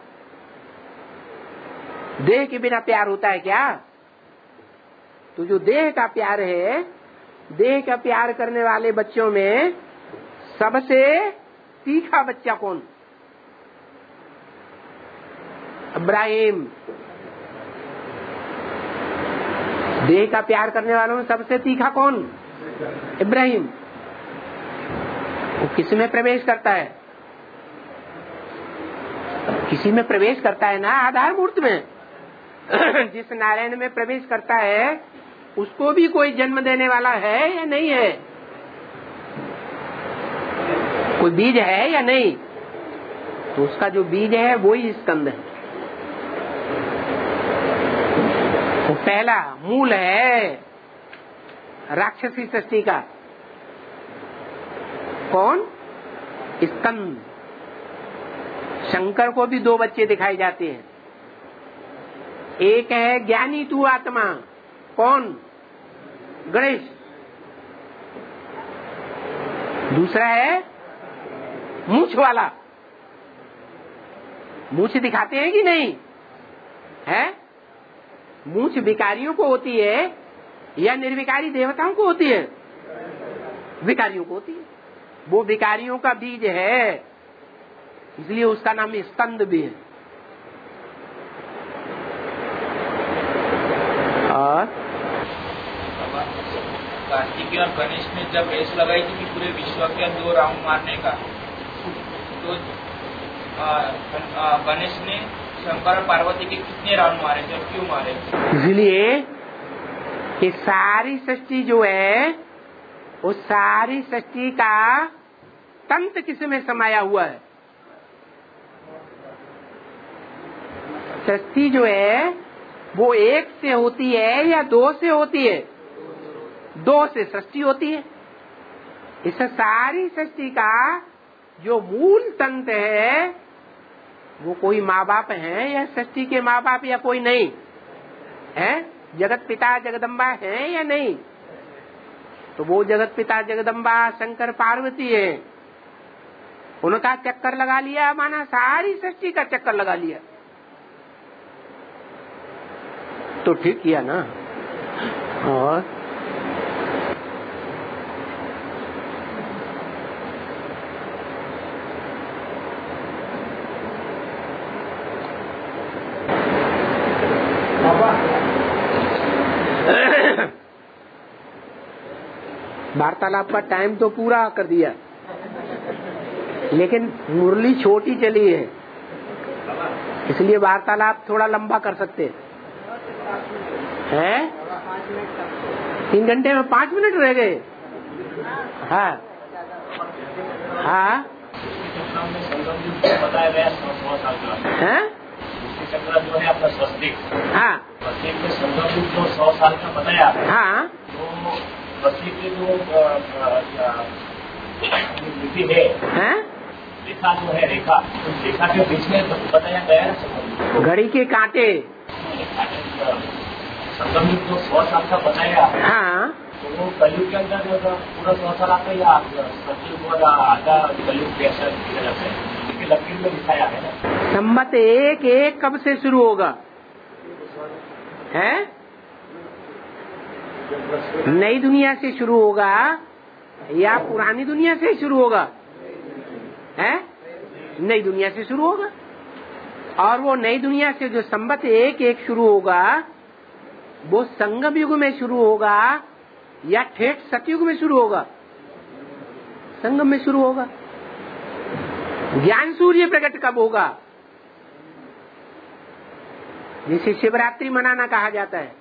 देह के बिना प्यार होता है क्या? तो जो देह का प्यार है, देह का प्यार करने वाले बच्चों में सबसे तीखा बच्चा कौन? इब्राहिम। देह का प्यार करने वालों में सबसे तीखा कौन? इब्राहिम। वो किसी में प्रवेश करता है? किसी में प्रवेश करता है ना, आधार मूर्त में। जिस नारायण में प्रवेश करता है उसको भी कोई जन्म देने वाला है या नहीं है? कोई बीज है या नहीं? तो उसका जो बीज है वो ही स्कंद है। वो पहला मूल है राक्षसी सृष्टि का। कौन? स्कंद। शंकर को भी दो बच्चे दिखाई जाते हैं। एक है ज्ञानी तू आत्मा। कौन? गणेश। दूसरा है मूछ वाला। मूछ दिखाते हैं कि नहीं है? मूछ विकारियों को होती है या निर्विकारी देवताओं को होती है? विकारियों को होती है। वो विकारियों का बीज है, इसलिए उसका नाम स्कंद भी है। और कार्तिकेय और गणेश ने जब रेस लगाई थी कि पूरे विश्व के दो राउंड मारने का, तो गणेश ने शंकर और पार्वती के कितने राउंड मारे थे और क्यों मारे? इसलिए कि सारी सृष्टि जो है उस सारी सृष्टि का तंत्र किसमें समाया हुआ है? सृष्टि जो है वो एक से होती है या दो से होती है? दो से सृष्टि होती है। इस सारी सृष्टि का जो मूल तंत्र है वो कोई माँ बाप है या सृष्टि के माँ बाप या कोई नहीं है? जगत पिता जगदम्बा है या नहीं? तो वो जगत पिता जगदम्बा शंकर पार्वती है। उनका चक्कर लगा लिया माना सारी सृष्टि का चक्कर लगा लिया। तो ठीक किया ना। और वार्तालाप का टाइम तो पूरा कर दिया, लेकिन मुरली छोटी चली है, इसलिए वार्तालाप थोड़ा लंबा कर सकते हैं। तीन घंटे में पाँच मिनट रह गए। हाँ हाँ बताया गया सौ साल का है चक्र जो है आपका स्वस्तिक। हाँ स्वस्तिक में संगम जो सौ साल का बताया। हाँ तो स्वस्तिक की जो लिपि है, हैं? रेखा जो है रेखा, उस रेखा के बीच में तो बताया गया है घड़ी के कांटे। संगम युग जो सौ साल का बताया, हाँ तो वो कलयुग के अंदर जो पूरा सौ साल आता है या सतयुग और आधा कलयुग के ऐसा लिखा जाता है? लकीर में लिखाया है ना। संमत एक एक कब से शुरू होगा? है नई दुनिया से शुरू होगा या पुरानी दुनिया से शुरू होगा? है नई दुनिया से शुरू होगा। और वो नई दुनिया से जो संवत एक एक शुरू होगा वो संगम युग में शुरू होगा या ठेठ सतयुग में शुरू होगा? संगम में शुरू होगा। ज्ञान सूर्य प्रकट कब होगा? जिसे शिवरात्रि मनाना कहा जाता है।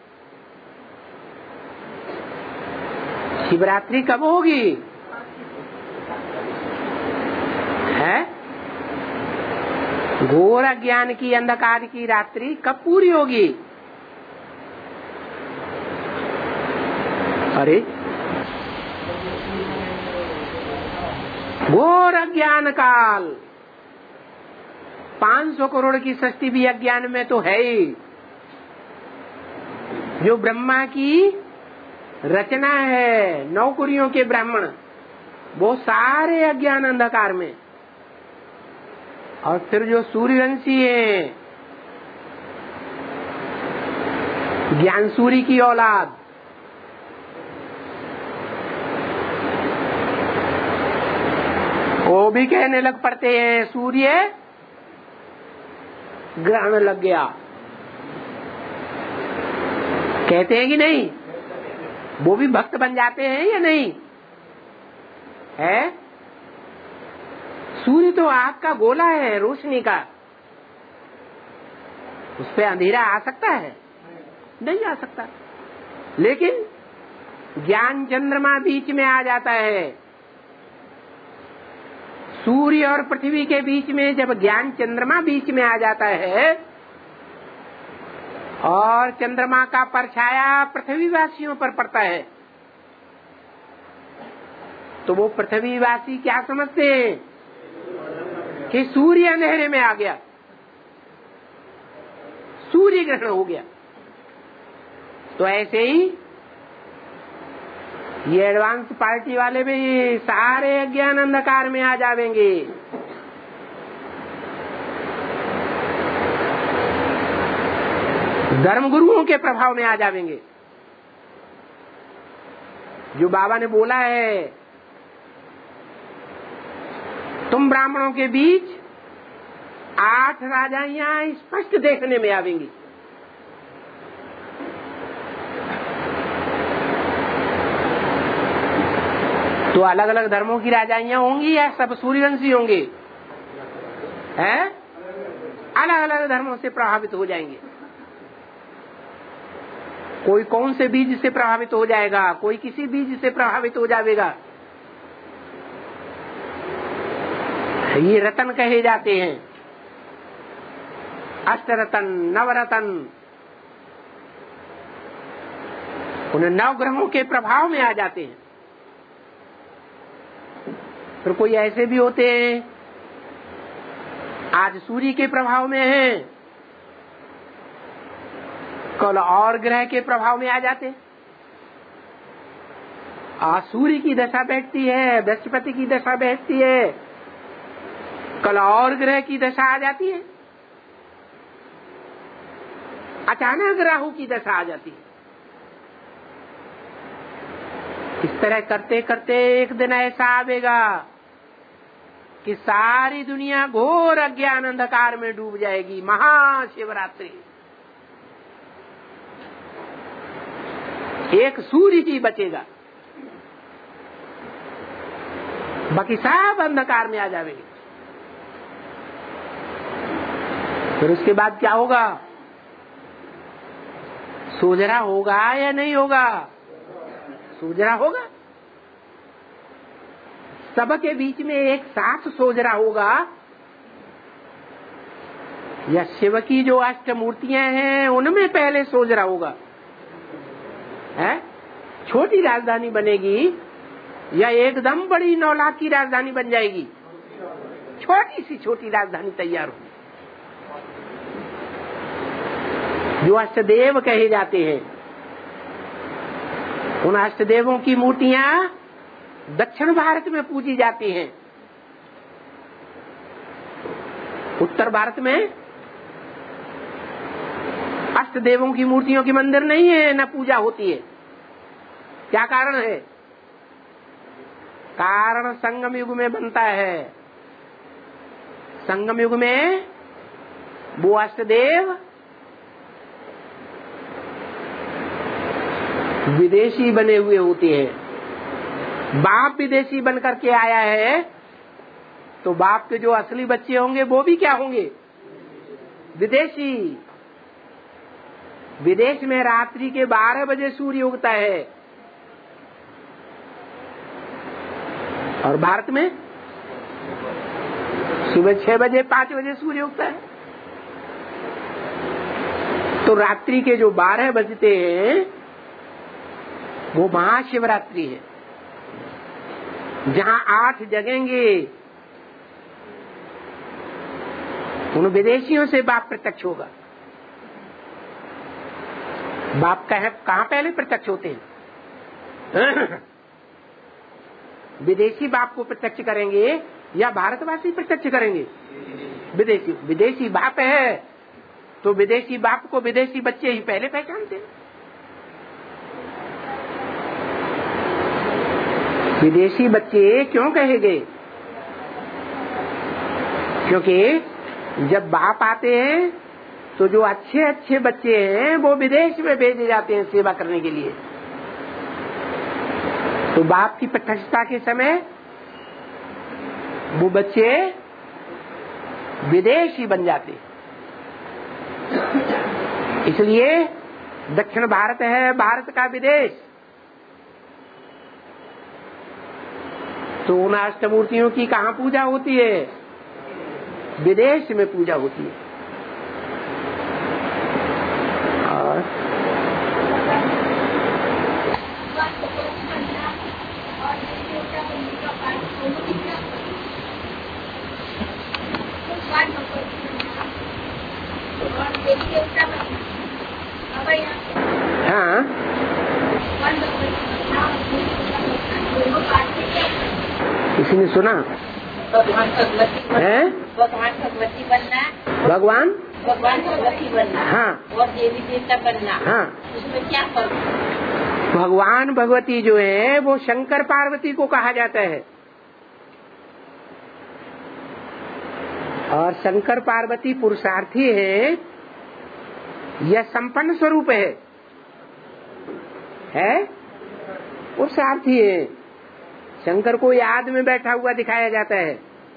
शिवरात्रि कब होगी? है घोर अज्ञान की अंधकार की रात्रि कब पूरी होगी? अरे घोर अज्ञान काल, पांच सौ करोड़ की सृष्टि भी अज्ञान में तो है ही। जो ब्रह्मा की रचना है, नौकरियों के ब्राह्मण, वो सारे अज्ञान अंधकार में। और फिर जो सूर्यवंशी है, ज्ञान सूर्य की औलाद, वो भी कहने लग पड़ते हैं सूर्य ग्रहण लग गया। कहते हैं कि नहीं? वो भी भक्त बन जाते हैं या नहीं? है सूर्य तो आग का गोला है, रोशनी का। उस पे अंधेरा आ सकता है? नहीं आ सकता। लेकिन ज्ञान चंद्रमा बीच में आ जाता है। सूर्य और पृथ्वी के बीच में जब ज्ञान चंद्रमा बीच में आ जाता है और चंद्रमा का परछाया पृथ्वीवासियों पर पड़ता है, तो वो पृथ्वीवासी क्या समझते हैं कि सूर्य अंधेरे में आ गया, सूर्य ग्रहण हो गया। तो ऐसे ही ये एडवांस पार्टी वाले भी सारे अज्ञान अंधकार में आ जाएंगे। धर्म गुरुओं के प्रभाव में आ जाएंगे। जो बाबा ने बोला है, तुम ब्राह्मणों के बीच आठ राजाइयां स्पष्ट देखने में आवेंगी। तो अलग अलग धर्मों की राजाइयां होंगी या सब सूर्यवंशी होंगे? हैं? अलग अलग धर्मों से प्रभावित हो जाएंगे। कोई कौन से बीज से प्रभावित हो जाएगा, कोई किसी बीज से प्रभावित हो जाएगा। ये रतन कहे जाते हैं, अष्टरतन, नवरतन। उन्हें नव ग्रहों के प्रभाव में आ जाते हैं। फिर कोई ऐसे भी होते हैं आज सूर्य के प्रभाव में हैं, कल और ग्रह के प्रभाव में आ जाते हैं। आज सूर्य की दशा बैठती है, बृहस्पति की दशा बैठती है, कल और ग्रह की दशा आ जाती है, अचानक राहु की दशा आ जाती है। इस तरह करते करते एक दिन ऐसा आवेगा कि सारी दुनिया घोर अज्ञान अंधकार में डूब जाएगी। महाशिवरात्रि एक सूर्य ही बचेगा, बाकी सब अंधकार में आ जाएंगे। फिर उसके बाद क्या होगा? सोजरा होगा या नहीं होगा? सोजरा होगा। सबके बीच में एक साथ सोजरा होगा। या शिव की जो अष्ट मूर्तियां हैं उनमें पहले सोजरा होगा। है? छोटी राजधानी बनेगी या एकदम बड़ी नौ लाख की राजधानी बन जाएगी? छोटी सी छोटी राजधानी तैयार होगी। जो अष्टदेव कहे जाते हैं, उन अष्टदेवों की मूर्तियां दक्षिण भारत में पूजी जाती हैं। उत्तर भारत में अष्टदेवों की मूर्तियों की मंदिर नहीं है, न पूजा होती है। क्या कारण है? कारण संगम युग में बनता है। संगम युग में वो अष्टदेव विदेशी बने हुए होते हैं। बाप विदेशी बन करके आया है तो बाप के जो असली बच्चे होंगे वो भी क्या होंगे? विदेशी। विदेश में रात्रि के बारह बजे सूर्य उगता है और भारत में सुबह छह बजे पांच बजे सूर्य उगता है। तो रात्रि के जो बारह बजते हैं वो महाशिवरात्रि है, जहाँ आठ जगेंगे उन विदेशियों से बाप प्रत्यक्ष होगा। बाप कहे कहाँ पहले प्रत्यक्ष होते हैं? विदेशी बाप को प्रत्यक्ष करेंगे या भारतवासी प्रत्यक्ष करेंगे? विदेशी। विदेशी बाप है तो विदेशी बाप को विदेशी बच्चे ही पहले पहचानते हैं। विदेशी बच्चे क्यों कहे गए? क्योंकि जब बाप आते हैं तो जो अच्छे अच्छे बच्चे हैं वो विदेश में भेजे जाते हैं सेवा करने के लिए। तो बाप की प्रत्यक्षता के समय वो बच्चे विदेश ही बन जाते। इसलिए दक्षिण भारत है भारत का विदेश। तो उन अष्टमूर्तियों की कहाँ पूजा होती है? विदेश में पूजा होती है। और हाँ, किसी ने सुना है? भगवान भगवती बनना, भगवान भगवान भगवती बनना, हाँ, और देवी देवता बनना, हाँ। उसमें क्या फर्क? भगवान भगवती जो है वो शंकर पार्वती को कहा जाता है और शंकर पार्वती पुरुषार्थी है या संपन्न स्वरूप है? है पुरुषार्थी है। शंकर को याद में बैठा हुआ दिखाया जाता है।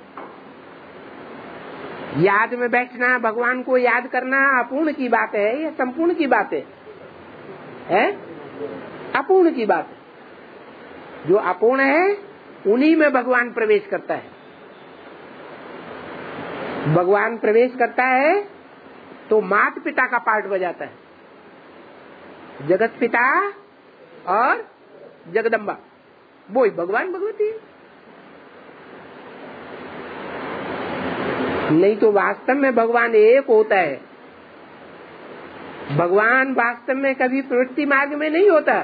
याद में बैठना, भगवान को याद करना अपूर्ण की बात है या संपूर्ण की बात है? है अपूर्ण की बात है। जो अपूर्ण है उन्हीं में भगवान प्रवेश करता है। भगवान प्रवेश करता है तो माता पिता का पार्ट बजाता है। जगत पिता और जगदम्बा वो ही भगवान भगवती। नहीं तो वास्तव में भगवान एक होता है। भगवान वास्तव में कभी प्रवृत्ति मार्ग में नहीं होता,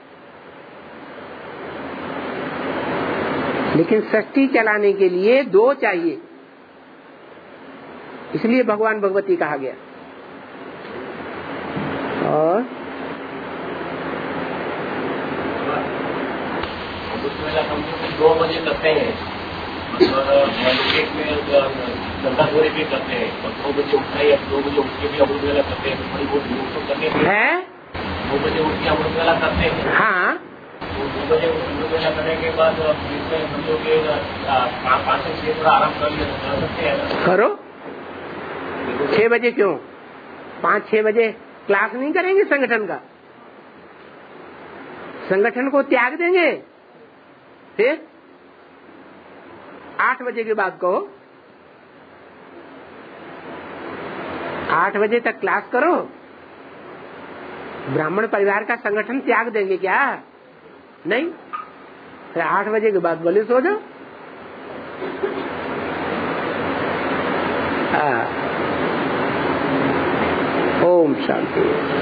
लेकिन सृष्टि चलाने के लिए दो चाहिए, इसलिए भगवान भगवती कहा गया। और दो बजे करते हैं में गंगा गोरे भी करते हैं और दो बजे उठना है, दो बजे उठ के भी अमृत वेला करते हैं। थोड़ी बहुत करने है दो बजे उठ के अमृत वेला करते हैं। हाँ, तो दो बजे अमृत वेला करने के बाद समझो कि पाँच से छह थोड़ा आराम कर सकते हैं। करो। छह बजे क्यों? पाँच छह बजे क्लास नहीं करेंगे संगठन का? संगठन को त्याग देंगे, फिर आठ बजे के बाद कहो। आठ बजे तक क्लास करो। ब्राह्मण परिवार का संगठन त्याग देंगे क्या? नहीं। फिर आठ बजे के बाद बोले सो जाओ। ओम शांति।